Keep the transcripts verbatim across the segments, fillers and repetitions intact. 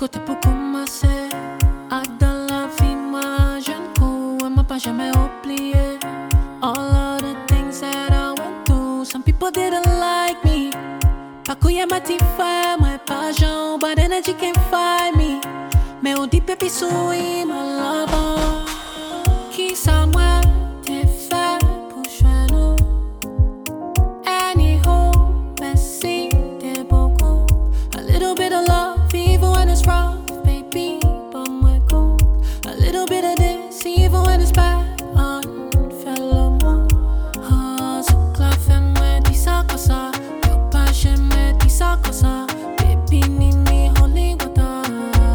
côté pour commencer. Ah, dans la vie, moi, je ne cours, elle m'a pas jamais oublié. All of the things that I went through, some people didn't like me. Pas qu'on y a ma tiffa, moi, pas Jean, but energy can't find me. Mais on dit pépi souris, ma lover. Qui ça, moi, t'es fait pour jouer nous. Anyhow, merci, t'es beaucoup. A little bit of love, even when it's rough, baby, but moi, cool. A little bit of this, even when it's bad. Fais l'amour. Oh, ce clap fait moi, dis ça comme ça. Yo, pas jamais, dis ça comme ça. Baby, ni me holy water.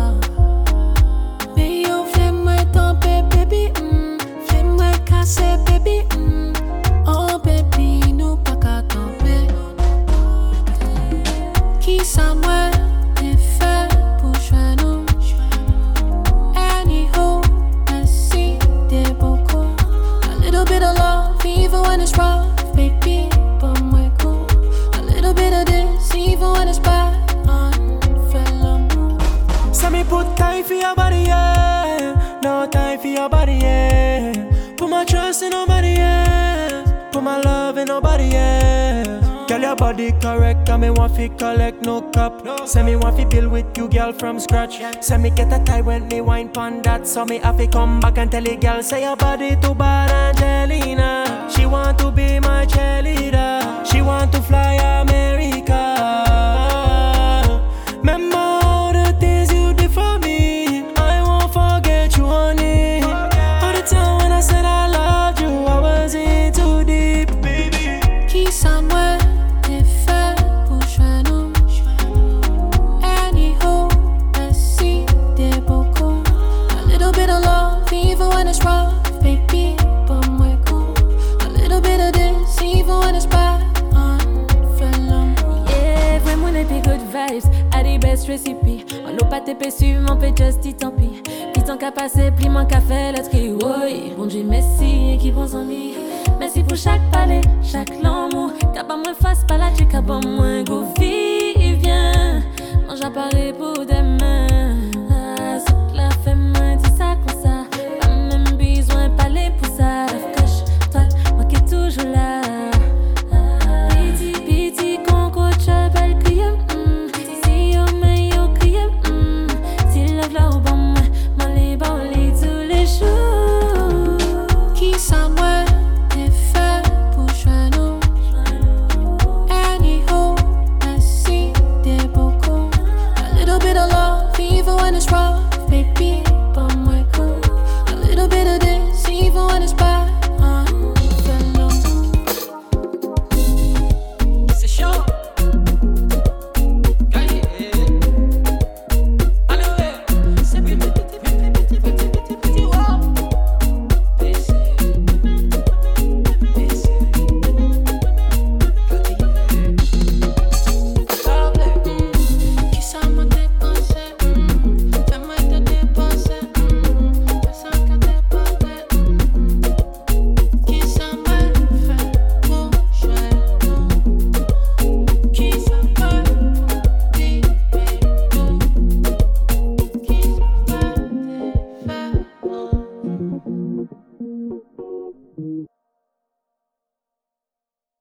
Mais yo, fais-moi tomber, baby, mm. Fais-moi casser, baby, mm. Oh, baby, nous pas qu'à tomber. Qui ça, moi, t'es fait pour jouer nous. Anyhow, merci, t'es beaucoup. A little bit of love, even when it's rough, baby, but moi cool. A little bit of this, even when it's bad. Fais l'amour. So me put time for your body, yeah. No time for your body, yeah. Put my trust in nobody, yeah. Put my love in nobody, yeah. Girl, your body correct, and me want fi collect no cap. Say me want fi build with you, girl, from scratch. Say me get a tie when me wine pon that. So me have to come back and tell the girl, say your body too bad, Angelina. She want to be my cheerleader. She want to fly America. Remember all the things you did for me. I won't forget you, honey. All the time when I said I loved you, I was in too deep, baby. Qui ça, moi, t'es fait pour jouer nous. Anyhow, merci, t'es beaucoup. A little bit of love, even when it's rough, baby, but moi cool. A little bit of this, even when it's bad. Fais l'amour. Yeah, vraiment les big good vibes, à the best recipe. On n'a pas t'épais sur mon fait just dit tant pis. Pis tant qu'à passer, pli moins qu'à faire, let's go, oui. Bon Dieu, merci, et qui pense en lui. Merci pour chaque palais, chaque l'amour. Qu'a pas moins face, pas la tu qu'a pas moins go vivien. Mange à Paris pour demain.